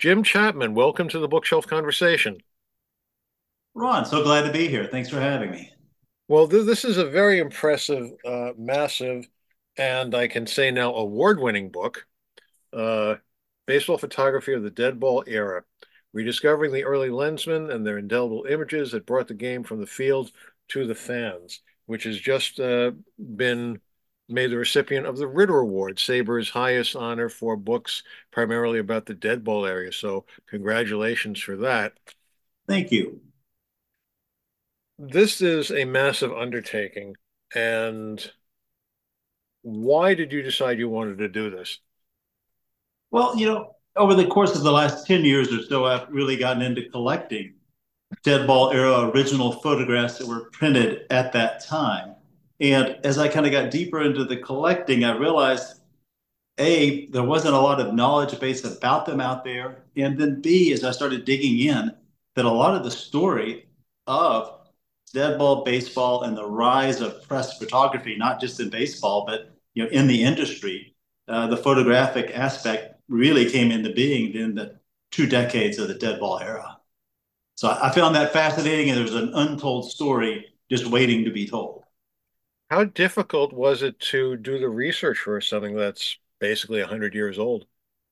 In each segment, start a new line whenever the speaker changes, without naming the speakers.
Jim Chapman, welcome to the Bookshelf Conversation.
Ron, so glad to be here. Thanks for having me.
Well, this is a very impressive, massive, and I can say now award-winning book, uh, Baseball Photography of the Dead Ball Era, rediscovering the early lensmen and their indelible images that brought the game from the field to the fans, which has just been made the recipient of the Ritter Award, Saber's highest honor for books primarily about the dead ball area. So congratulations for that.
Thank you.
This is a massive undertaking. And why did you decide you wanted to do this?
Well, over the course of the last 10 years or so, I've really gotten into collecting dead ball era original photographs that were printed at that time. And as I kind of got deeper into the collecting, I realized A, there wasn't a lot of knowledge base about them out there. And then B, as I started digging in, that a lot of the story of dead ball baseball and the rise of press photography, not just in baseball, but in the industry, the photographic aspect really came into being in the 2 decades of the dead ball era. So I found that fascinating, and there's an untold story just waiting to be told.
How difficult was it to do the research for something that's basically 100 years old?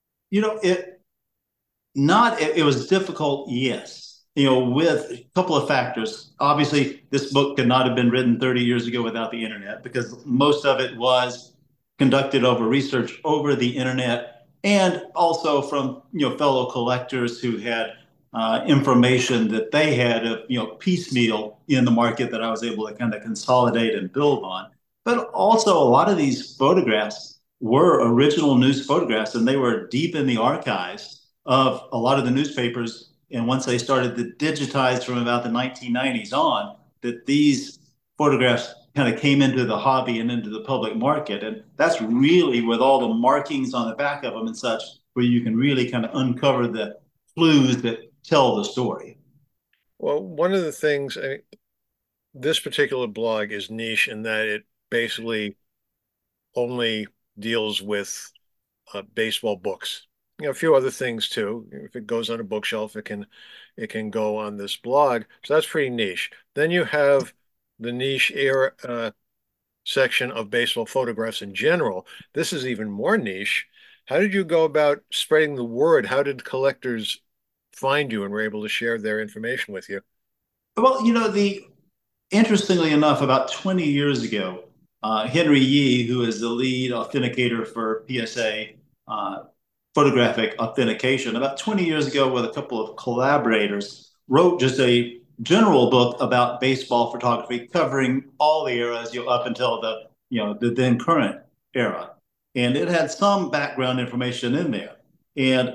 It not it was difficult, yes. With a couple of factors. Obviously, this book could not have been written 30 years ago without the internet because most of it was conducted over research over the internet and also from fellow collectors who had information that they had of piecemeal in the market that I was able to kind of consolidate and build on. But also, a lot of these photographs were original news photographs, and they were deep in the archives of a lot of the newspapers. And once they started to digitize from about the 1990s on, that these photographs kind of came into the hobby and into the public market. And that's really with all the markings on the back of them and such, where you can really kind of uncover the clues that tell the story.
Well, one of the things, this particular blog is niche in that it basically only deals with baseball books. A few other things too. If it goes on a bookshelf, it can go on this blog. So that's pretty niche. Then you have the niche era section of baseball photographs in general. This is even more niche. How did you go about spreading the word? How did collectors find you and were able to share their information with you?
Well, the interestingly enough, about 20 years ago, Henry Yee, who is the lead authenticator for PSA photographic authentication, about 20 years ago, with a couple of collaborators, wrote just a general book about baseball photography, covering all the eras, up until the then current era, and it had some background information in there, and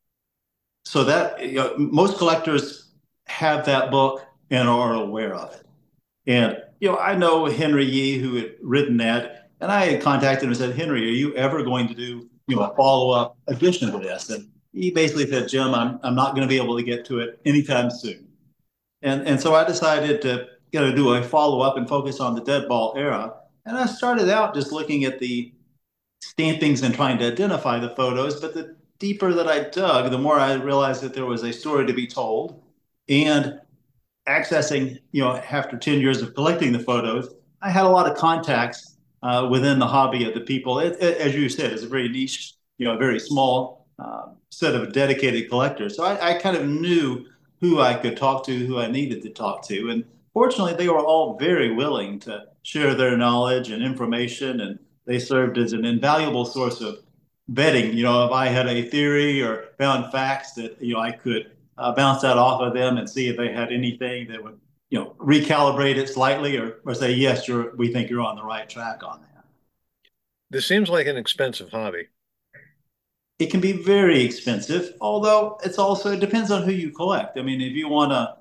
so that most collectors have that book and are aware of it. And I know Henry Yee, who had written that, and I had contacted him and said, Henry, are you ever going to do a follow up edition to this? And he basically said, Jim, I'm not going to be able to get to it anytime soon. And so I decided to do a follow up and focus on the dead ball era. And I started out just looking at the stampings and trying to identify the photos. But the deeper that I dug, the more I realized that there was a story to be told. And accessing, after 10 years of collecting the photos, I had a lot of contacts within the hobby of the people. As you said, it's a very niche, a very small set of dedicated collectors. So I kind of knew who I could talk to, who I needed to talk to. And fortunately, they were all very willing to share their knowledge and information. And they served as an invaluable source of vetting. If I had a theory or found facts that, I could bounce that off of them and see if they had anything that would, recalibrate it slightly or say, yes, we think you're on the right track on that.
This seems like an expensive hobby.
It can be very expensive, although it depends on who you collect. I mean, if you want to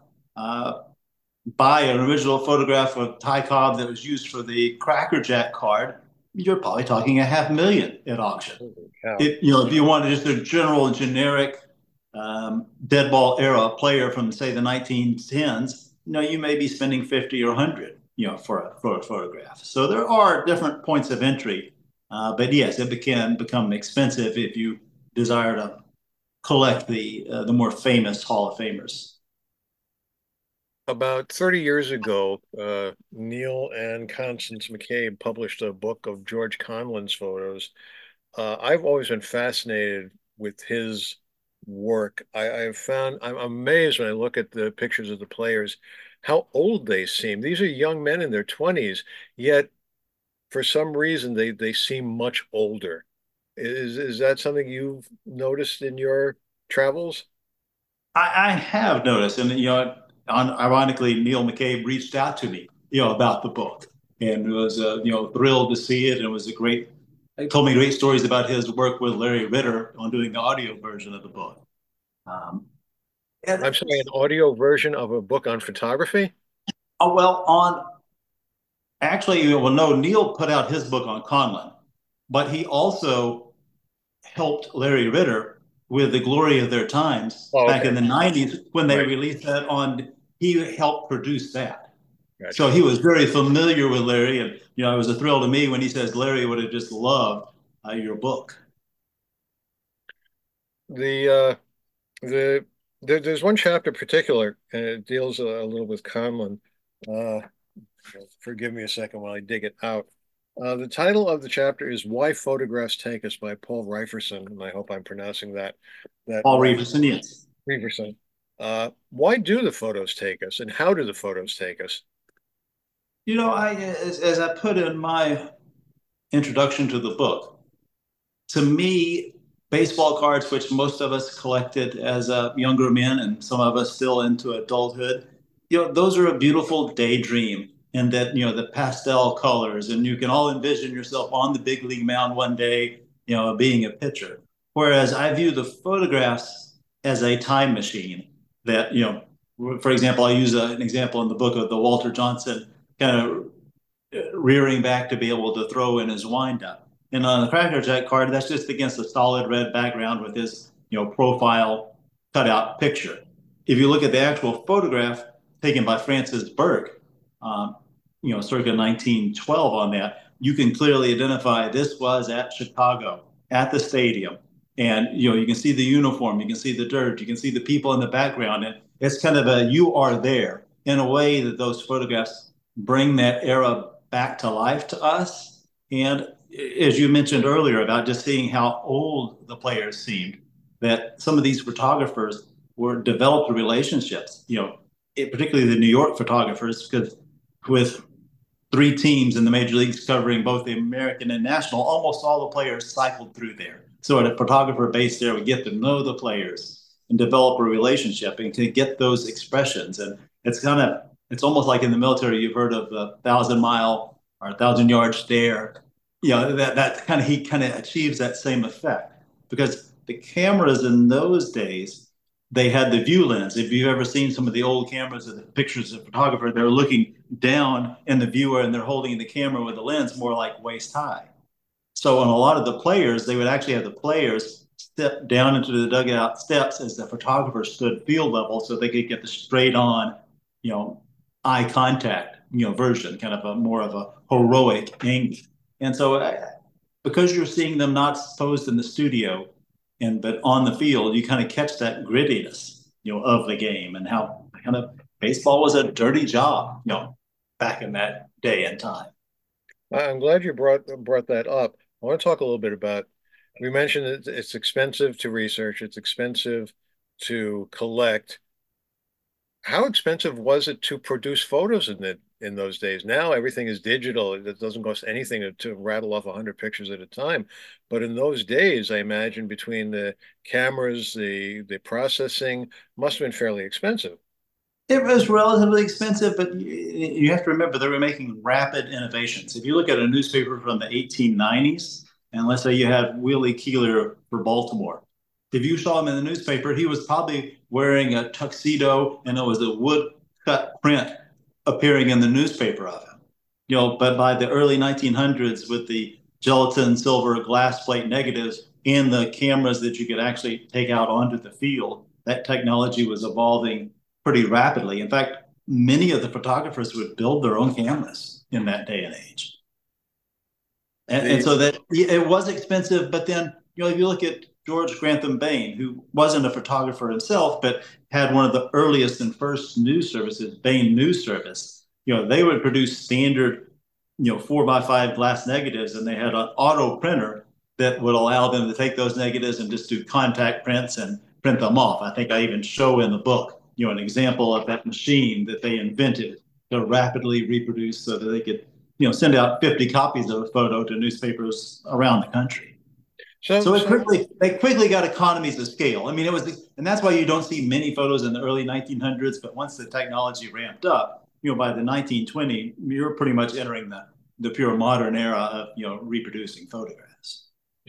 buy an original photograph of Ty Cobb that was used for the Cracker Jack card, you're probably talking a half million at auction.
Holy cow.
If you want just a general generic dead ball era player from say the 1910s, you may be spending 50 or 100, for a photograph. So there are different points of entry, but yes, it can become expensive if you desire to collect the more famous Hall of Famers.
About 30 years ago, Neil and Constance McCabe published a book of George Conlin's photos. I've always been fascinated with his work. I've found I'm amazed when I look at the pictures of the players, how old they seem. These are young men in their 20s, yet for some reason they seem much older. Is that something you've noticed in your travels?
I have noticed, and ironically, Neil McCabe reached out to me, about the book, and was thrilled to see it, and it was a great. He told me great stories about his work with Larry Ritter on doing the audio version of the book. Um, and
I'm sorry, an audio version of a book on photography?
well, on actually, well, no, Neil put out his book on Conlon, but he also helped Larry Ritter with The Glory of Their Times
Oh,
back
okay.
in the 90s when they
Right.
released that on, he helped produce that. So
Gotcha.
he was very familiar with Larry. And, it was a thrill to me when he says Larry would have just loved your book.
The the there's one chapter in particular, and it deals a little with Conlon. Uh, Forgive me a second while I dig it out. The title of the chapter is "Why Photographs Take Us" by Paul Reiferson, and I hope I'm pronouncing that
Paul
right.
Reeves, yes.
Reiferson. Why do the photos take us, and how do the photos take us?
As I put in my introduction to the book, to me, baseball cards, which most of us collected as younger men and some of us still into adulthood, those are a beautiful daydream. And that, the pastel colors, and you can all envision yourself on the big league mound one day, being a pitcher. Whereas I view the photographs as a time machine that, for example, I use an example in the book of the Walter Johnson kind of rearing back to be able to throw in his windup. And on the Cracker Jack card, that's just against a solid red background with his, profile cutout picture. If you look at the actual photograph taken by Francis Burke, um, circa 1912 on that, you can clearly identify this was at Chicago, at the stadium. And, you can see the uniform, you can see the dirt, you can see the people in the background. And it's kind of you are there in a way that those photographs bring that era back to life to us. And as you mentioned earlier about just seeing how old the players seemed, that some of these photographers were developed relationships, particularly the New York photographers, because with three teams in the major leagues covering both the American and national, almost all the players cycled through there. So at a photographer base there, we get to know the players and develop a relationship and can get those expressions. And it's almost like in the military, you've heard of the 1,000 mile or 1,000 yard stare. That kind of he kind of achieves that same effect because the cameras in those days they had the view lens. If you've ever seen some of the old cameras of the pictures of the photographer, they're looking down in the viewer and they're holding the camera with the lens more like waist high. So on a lot of the players, they would actually have the players step down into the dugout steps as the photographer stood field level so they could get the straight on, you know, eye contact, version, kind of a more of a heroic angle. And so because you're seeing them not posed in the studio and but on the field, you kind of catch that grittiness, of the game and how kind of baseball was a dirty job, back in that day and time.
I'm glad you brought that up. I want to talk a little bit about. We mentioned it's expensive to research, it's expensive to collect. How expensive was it to produce photos in those days? Now everything is digital. It doesn't cost anything to rattle off 100 pictures at a time. But in those days, I imagine between the cameras, the processing, must have been fairly expensive.
It was relatively expensive, but you have to remember they were making rapid innovations. If you look at a newspaper from the 1890s, and let's say you had Willie Keeler for Baltimore, if you saw him in the newspaper, he was probably wearing a tuxedo and there was a wood cut print appearing in the newspaper of him. But by the early 1900s, with the gelatin silver glass plate negatives and the cameras that you could actually take out onto the field, that technology was evolving pretty rapidly. In fact, many of the photographers would build their own cameras in that day and age. And
The
so that it was expensive, but then, if you look at George Grantham Bain, who wasn't a photographer himself, but had one of the earliest and first news services, Bain News Service. They would produce standard, 4x5 glass negatives, and they had an auto printer that would allow them to take those negatives and just do contact prints and print them off. I think I even show in the book, an example of that machine that they invented to rapidly reproduce so that they could, send out 50 copies of a photo to newspapers around the country. So they quickly got economies of scale. I mean, and that's why you don't see many photos in the early 1900s. But once the technology ramped up, by the 1920s, you're pretty much entering the pure modern era of, reproducing photographs.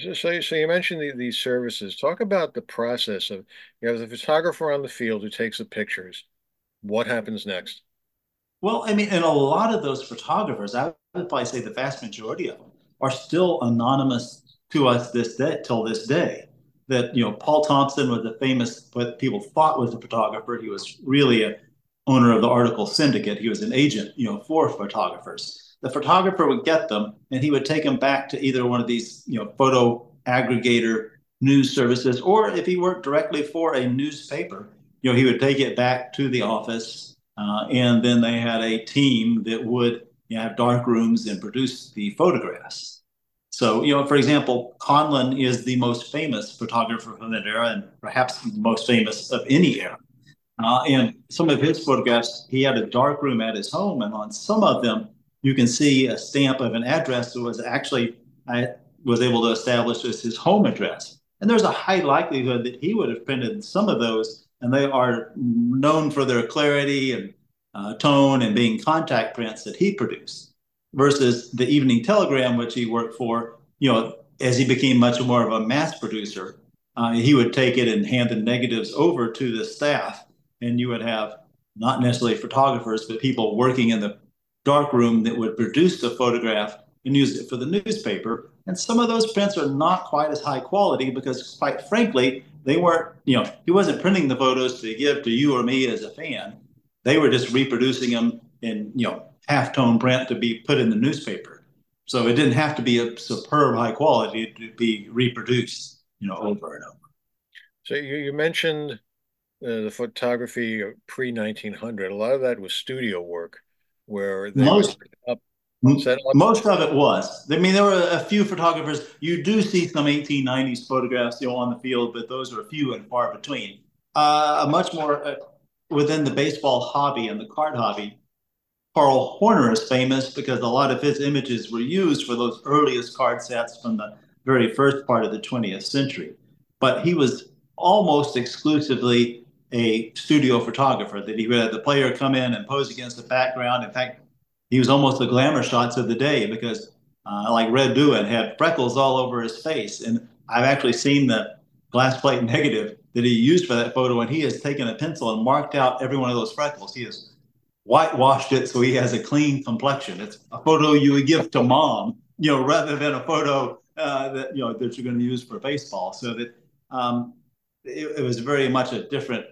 So you mentioned these services. Talk about the process of you have the photographer on the field who takes the pictures. What happens next?
Well, I mean, and a lot of those photographers, I would probably say the vast majority of them are still anonymous to us this day, till this day. That, Paul Thompson was a famous, what people thought was a photographer. He was really a owner of the article syndicate. He was an agent, for photographers. The photographer would get them and he would take them back to either one of these, photo aggregator news services, or if he worked directly for a newspaper, he would take it back to the office. And then they had a team that would have dark rooms and produce the photographs. So, for example, Conlon is the most famous photographer from that era and perhaps the most famous of any era. And some of his photographs, he had a dark room at his home, and on some of them, you can see a stamp of an address that was actually, I was able to establish as his home address. And there's a high likelihood that he would have printed some of those, and they are known for their clarity and tone and being contact prints that he produced, versus the Evening Telegram, which he worked for, as he became much more of a mass producer, he would take it and hand the negatives over to the staff, and you would have not necessarily photographers, but people working in the darkroom that would produce the photograph and use it for the newspaper. And some of those prints are not quite as high quality because, quite frankly, they weren't, he wasn't printing the photos to give to you or me as a fan. They were just reproducing them in, half-tone print to be put in the newspaper. So it didn't have to be a superb high quality to be reproduced, over and over.
So you mentioned the photography pre-1900. A lot of that was studio work where they
Most
would set up.
Most of it was. I mean, there were a few photographers. You do see some 1890s photographs, on the field, but those are few and far between. Much more within the baseball hobby and the card hobby. Carl Horner is famous because a lot of his images were used for those earliest card sets from the very first part of the 20th century. But he was almost exclusively a studio photographer, that he would have the player come in and pose against the background. In fact, he was almost the glamour shots of the day because, like Red Duan, had freckles all over his face. And I've actually seen the glass plate negative that he used for that photo, and he has taken a pencil and marked out every one of those freckles. He has whitewashed it so he has a clean complexion. It's a photo you would give to mom, rather than a photo that that you're going to use for baseball. So that it was very much a different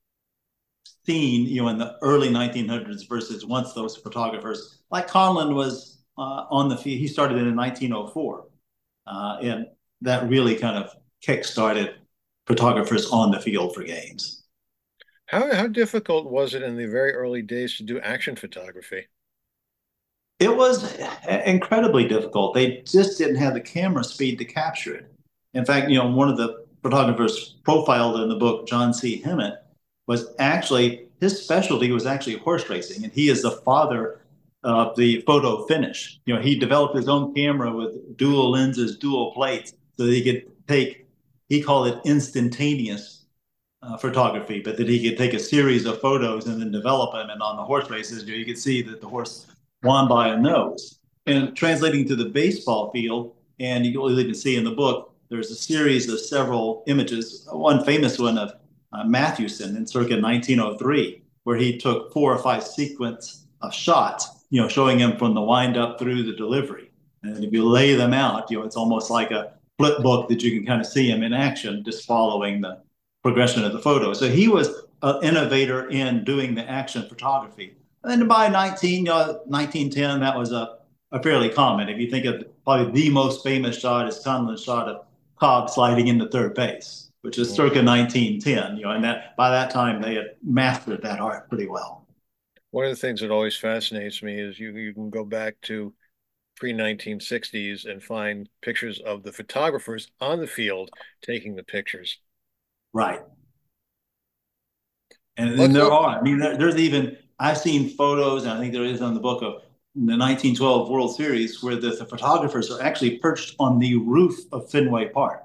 scene, in the early 1900s versus once those photographers, like Conlon was on the field. He started in 1904, and that really kind of kick-started photographers on the field for games.
How difficult was it in the very early days to do action photography?
It was incredibly difficult. They just didn't have the camera speed to capture it. In fact, one of the photographers profiled in the book, John C. Hemmett, was actually, his specialty was actually horse racing, and he is the father of the photo finish. He developed his own camera with dual lenses, dual plates, so that he could take, he called it instantaneous photography, but that he could take a series of photos and then develop them. And on the horse races, you could see that the horse won by a nose. And translating to the baseball field, and you'll even see in the book, there's a series of several images. One famous one of Mathewson in circa 1903, where he took 4 or 5 sequence of shots, showing him from the windup through the delivery. And if you lay them out, it's almost like a flip book that you can kind of see him in action, just following the progression of the photo. So he was an innovator in doing the action photography. And then by 1910, that was a fairly common. If you think of probably the most famous shot is Conlon's shot of Cobb sliding into third base, which is
Mhm.
circa 1910. And that by that time they had mastered that art pretty well.
One of the things that always fascinates me is you can go back to pre-1960s and find pictures of the photographers on the field taking the pictures.
Right. And then
Let's
there
look.
are. I mean, there's even I've seen photos, and I think there is on the book of the 1912 World Series where the photographers are actually perched on the roof of Fenway Park.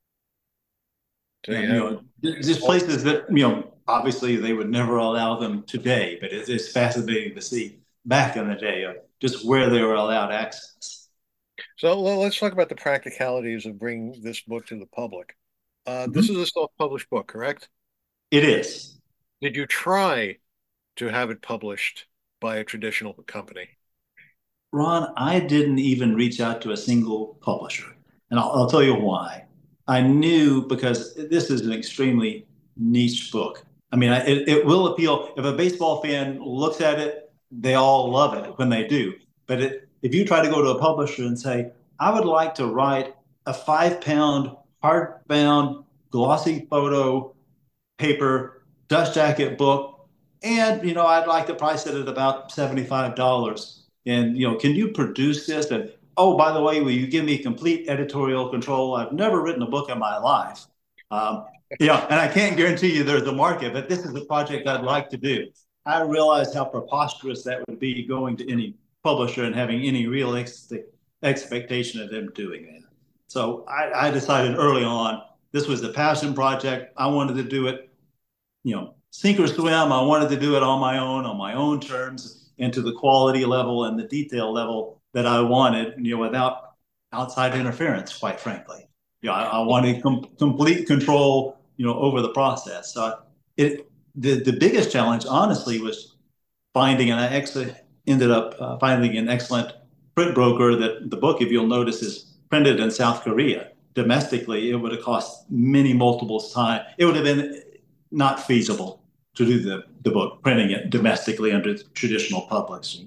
So you
And
have
just
all,
places that obviously they would never allow them today, but it's fascinating to see back in the day just where they were allowed access.
so let's talk about the practicalities of bringing this book to the public. This is
Mhm.
a self-published book, correct?
It is.
Did you try to have it published by a traditional company?
Ron, I didn't even reach out to a single publisher. And I'll tell you why. I knew because this is an extremely niche book. I mean, it will appeal. If a baseball fan looks at it, they all love it when they do. But if you try to go to a publisher and say, I would like to write a 5 pound hardbound glossy photo paper dust jacket book, and I'd like to price it at about $75. And can you produce this? And oh, by the way, will you give me complete editorial control? I've never written a book in my life. And I can't guarantee you there's a market, but this is a project I'd like to do. I realized how preposterous that would be going to any publisher and having any real expectation of them doing that. So I decided early on this was a passion project. I wanted to do it sink or swim. I wanted to do it on my own terms, and to the quality level and the detail level that I wanted, without outside interference, quite frankly. I wanted complete control, over the process. So the biggest challenge, honestly, was finding, and I actually ended up finding an excellent print broker that the book, if you'll notice, is printed in South Korea. Domestically, it would have cost many multiples time. It would have been not feasible to do the book, printing it domestically under traditional publishing.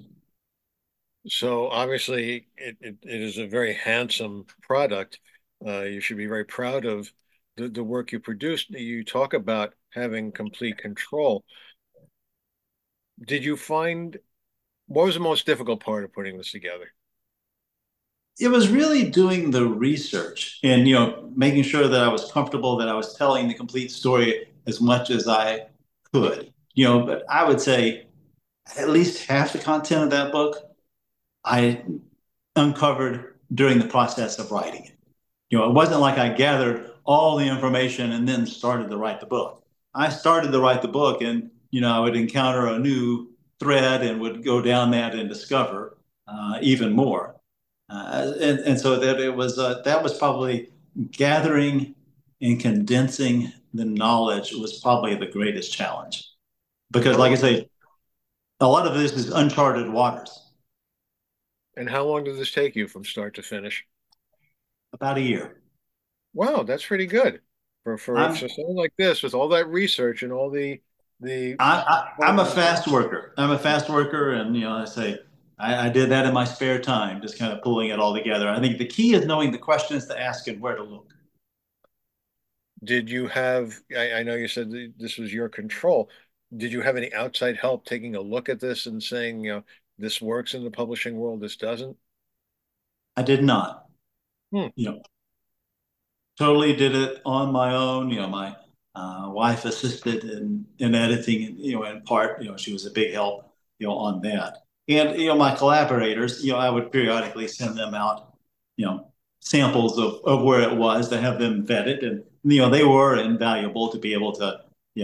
So obviously, it is a very handsome product. You should be very proud of the work you produced. You talk about having complete control. Did you find what was the most difficult part of putting this together?
It was really doing the research and making sure that I was comfortable that I was telling the complete story as much as I could. But I would say at least half the content of that book I uncovered during the process of writing it. It wasn't like I gathered all the information and then started to write the book. I started to write the book, and I would encounter a new thread and would go down that and discover even more. And so that was probably gathering and condensing the knowledge was probably the greatest challenge because,
How
like I
long
say, a lot of this is uncharted waters.
and how long did this take you from start to finish?
About a year.
Wow, that's pretty good
I'm
for something like this with all that research and all the
I'm a fast worker. I'm a fast worker, and I say I did that in my spare time, just kind of pulling it all together. I think the key is knowing the questions to ask and where to look.
Did you have, I know you said this was your control. Did you have any outside help taking a look at this and saying, this works in the publishing world, this doesn't?
I did not,
Hmm.
you know, totally did it on my own. My wife assisted in editing, in part, she was a big help, on that. And, my collaborators, I would periodically send them out, samples of where it was to have them vetted. And, they were invaluable to be able to,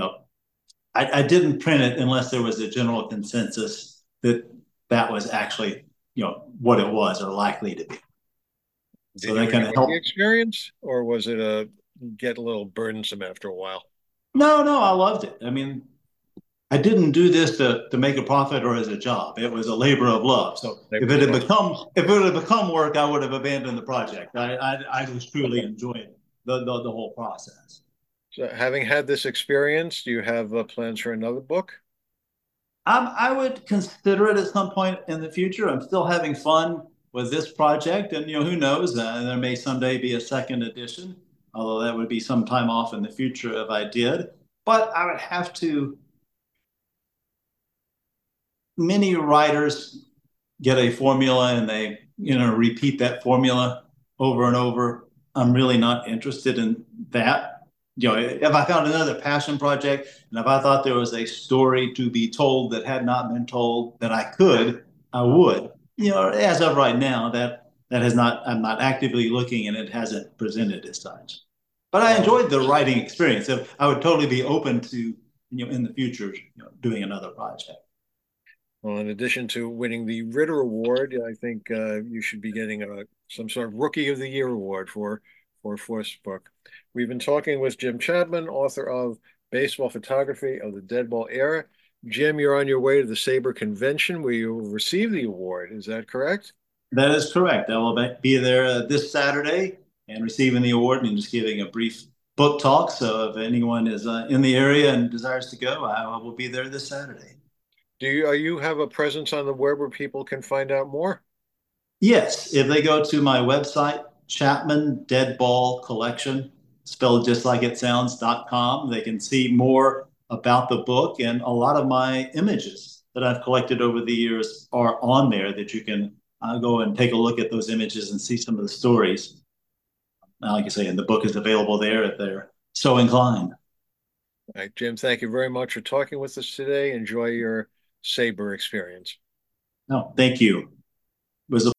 I didn't print it unless there was a general consensus that that was actually, what it was or likely to be. So
Did you
that kind of
enjoy the
helped.
experience, or was it a get a little burdensome after a while?
No, no, I loved it. I mean, I didn't do this to make a profit or as a job. It was a labor of love. So
Labor of love.
if it had become work, I would have abandoned the project. I just truly enjoyed the whole process.
So having had this experience, do you have plans for another book?
I would consider it at some point in the future. I'm still having fun with this project, and who knows? There may someday be a second edition. although that would be some time off in the future if I did. But I would have to, many writers get a formula and they, repeat that formula over and over. I'm really not interested in that. If I found another passion project and if I thought there was a story to be told that had not been told that I would. As of right now, that has not, I'm not actively looking and it hasn't presented as such. But I
Well,
enjoyed the writing experience. So I would totally be open to, in the future, doing another project.
well, in addition to winning the Ritter Award, I think you should be getting some sort of Rookie of the Year award for a first book. We've been talking with Jim Chapman, author of Baseball Photography of the Dead Ball Era. Jim, you're on your way to the SABR convention where you will receive the award. Is that correct?
That is correct. I will be there this Saturday and receiving the award and just giving a brief book talk. So if anyone is in the area and desires to go, I will be there this Saturday.
Do you have a presence on the web where people can find out more?
Yes, if they go to my website, Chapman Dead Ball Collection, spelled just like it sounds.com, they can see more about the book, and a lot of my images that I've collected over the years are on there that you can go and take a look at those images and see some of the stories. Like I say, and the book is available there if they're so inclined.
All right, Jim, thank you very much for talking with us today. Enjoy your SABR experience.
No, thank you. It was a